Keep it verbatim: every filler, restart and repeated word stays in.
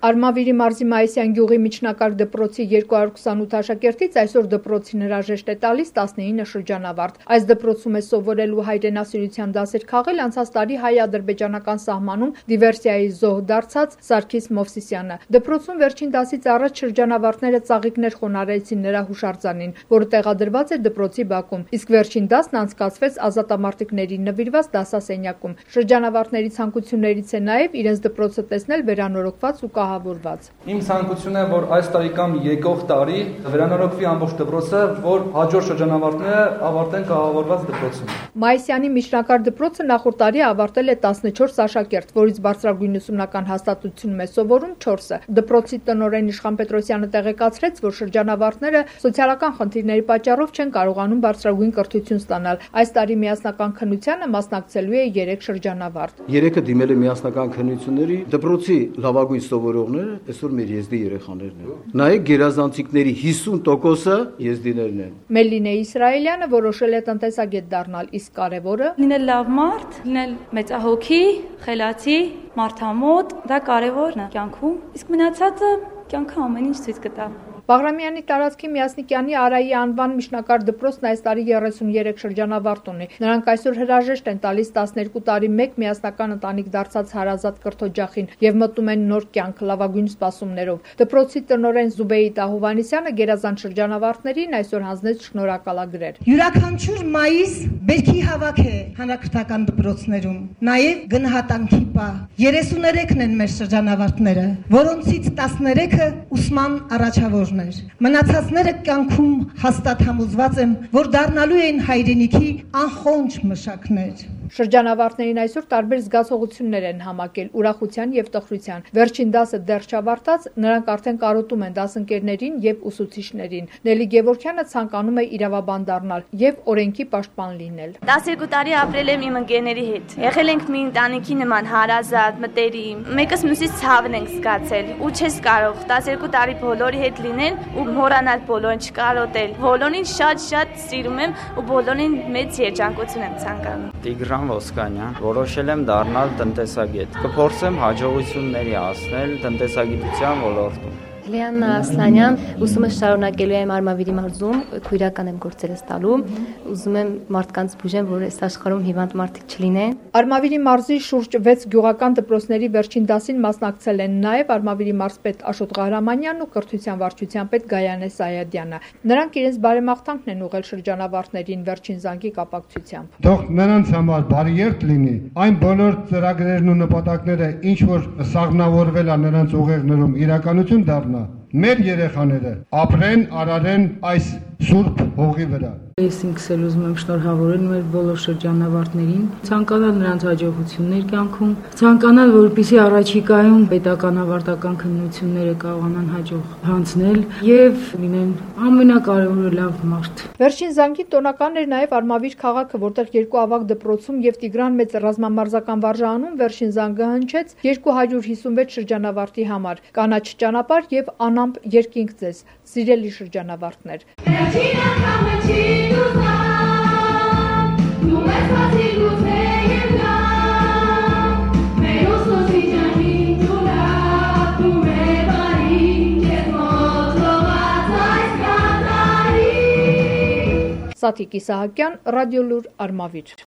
Արմավիրի մարզի Մայիսյան գյուղի միջնակարգ դպրոցի երկու հարյուր քսանութ աշակերտից այսօր դպրոցին հրաժեշտ է տալիս տասնինը շրջանավարտ։ Այս դպրոցում է սովորելու հայրենասիրության դասեր քաղել անցած տարի հայ-ադրբեջանական սահմանում դիվերսիայի զոհ դարձած Սարգիս Մովսիսյանը։ Դպրոցում վերջին դասից առաջ շրջանավարտները ծաղիկներ խոնարհեցին նրա հուշարձանին, որը տեղադրված է դպրոցի բակում, իսկ վերջին դասն անցկացվեց ազատամարտիկներին նվիրված դասասենյակում։ Շրջանավարտների ցանկություններից է նաև իրենց դպրոցը տեսնել վերանորոգված ու կահավորված։ Իմ ցանկությունն է, որ այս տարի կամ եկող տարի վերանորոգվի ամբողջ դպրոցը, որ հաջորդ շրջանավարտները ավարտեն կահավորված դպրոցում։ Մայիսյանի միջնակարգ դպրոցը նախորդ տարի ավարտել է տասնչորս աշակերտ, որից բարձրագույն ուսումնական հաստատությունում է սովորում չորսը։ Դպրոցի տնօրեն Իշխան Պետրոսյանը տեղեկացրեց, որ շրջանավարտները սոցիալական խնդիրների պատճառով չեն կարողանում բարձրագույն կրթություն ստանալ։ Այս տարի միասնական քննությանը մասնակցելու է երեք շրջանավարտ։ Երեքը դիմել է միասնական քննությունների, դպրոցի լավագույն սովորողները այսօր մեր եզդի երեխաներն են։ Նայեք, գերազանցիկների հիսուն տոկոսը եզդիներն են։ Մելինե Իսրայելյանը որոշել է տնտեսագետ դառնալ, իսկ կարևորը լինել լավ մարդ, լինել մեծահոգի, խելացի, մարդամոտ, դա կարևորն է կյանքում, իսկ մնացածը կյանքը ամեն ինչ ցույց կտա։ Բաղրամյանի տարածքի Միասնիկյանի Արայի անվան միջնակարգ դպրոցն այս տարի երեսուներեք շրջանավարտ ունի։ Նրանք այսօր հրաժեշտ են տալիս տասներկու տարի մեկ միասնական ընտանիք դարձած հարազատ կրթօջախին եւ մտնում են նոր կյանք լավագույն սպասումներով։ Դպրոցի տնօրեն Զուբեյիթ Ահովանիսյանը գերազանց շրջանավարտներին այսօր հանձնեց շնորհակալագրեր։ Յուրաքանչյուր մայիս բերքի հավաք է հանրակրթական դպրոցներում, նաեւ գնահատանքի պա։ երեսուներեքն են մեր շրջանավարտները, որոնցից տասներեքը ուսման առաջավոր Մնացածները կյանքում հաստատ համոզված եմ, որ դառնալու են հայրենիքի անխոնջ մշակներ։ Շրջանավարտներին այսօր տարբեր զգացողություններ են համակել ուրախության եւ տխրության։ Վերջին դասը դեռ չավարտած, նրանք արդեն կարոտում են դասընկերներին եւ ուսուցիչներին։ Նելի Գևորգյանը ցանկանում է իրավաբան դառնալ եւ օրենքի պաշտպան լինել։ տասներկու տարի ապրել եմ իմ ընկերների հետ։ Եղել ենք մի ընտանիքի նման հարազատ, մտերիմ։ Մեկս մյուսից ցավն ենք զգացել ու չես կարող տասներկու տարի բոլորի հետ լինել ու մոռանալ բոլորին չկարոտել։ Բոլորին շատ-շատ սիրում եմ ու բոլորին մեծ երջանկություն եմ ցանկանում։ Տիգրան Ոսկանյան, որոշել եմ դառնալ տնտեսագետ։ Կփորձեմ հաջողությունների հասնել տնտեսագիտության ոլորտում։ Լիաննա Ասլանյան, ուսումը շարունակելու եմ Արմավիրի մարզում, քույրական եմ գործերս տալու, ուզում եմ մարդկանց բուժեմ, որ այս աշխարհում հիվանդ մարդիկ չլինեն։ Արմավիրի մարզի շուրջ վեց գյուղական դպրոցների վերջին դասին մասնակցել են նաև Արմավիրի մարզպետ Աշոտ Ղահրամանյանն ու կրթության վարչության պետ Գայանե Սայադյանը։ Նրանք իրենց բարեմաղթանքն են ուղղել շրջանավարտներին վերջին զանգի կապակցությամբ։ Թող նրանց համար բարի երթ լինի այն բոլոր ծրագրերն ու նպատակները, ինչ որ սաղմնավորվել է նրանց ուղեղներում, իրականություն դառնա։ Մեր երեխաները ապրեն, արարեն այս սուրբ հողի վրա։ Ես ինքս էլ ուզում եմ շնորհավորել մեր բոլոր շրջանավարտներին, ցանկանալ նրանց հաջողություններ կյանքում, ցանկանալ, որպեսզի առաջիկայում պետական ավարտական քննությունները կարողանան հաջող հանձնել եւ լինեն ամենակարևորը լավ մարդ։ Վերջին զանգի տոնական էր նաև Արմավիր քաղաքը, որտեղ երկու ավագ դպրոցում եւ Տիգրան մեծ ռազմամարզական վարժանում վերջին զանգը հնչեց երկու հարյուր հիսունվեց շրջանավարտի համար։ Կանաչ ճանապարհ եւ անամպ երկինք ձեզ, սիրելի շրջանավարտներ։ Սաթիկ Իսահակյան, Ռադիոլուր, Արմավիր։